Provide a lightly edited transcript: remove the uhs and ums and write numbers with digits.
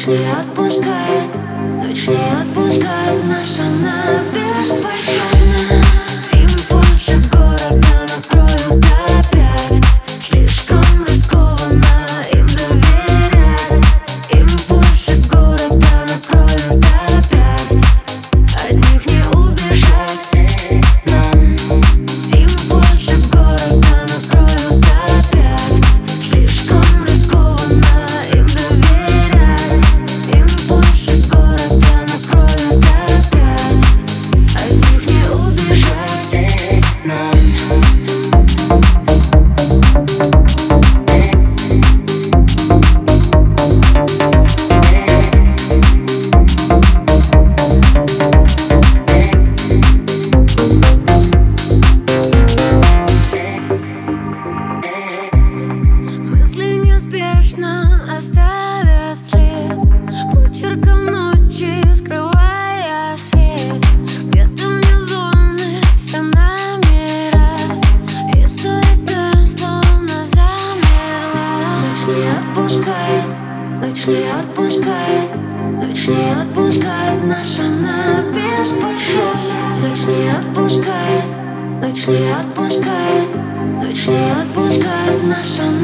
не отпускает, ночь не отпускает нас, она беспощадна. Импульсы города накроют опять. Слишком рискованно им доверять. Импульсы города накроют опять. От них не убежать нам. Импульсы города накроют опять. Слишком рискованно им доверять. Импульсы города накроют опять. От них не убежать нам. Мысли неспешно оставят след, почерком ночи скрывая свет. Где-то внизу все номера, и суета словно замерла. Ночь не отпускает, ночь не отпускает, ночь не отпускает нас, она беспощадна. Ночь не отпускает, ночь не отпускает, ночь не отпускает нас, она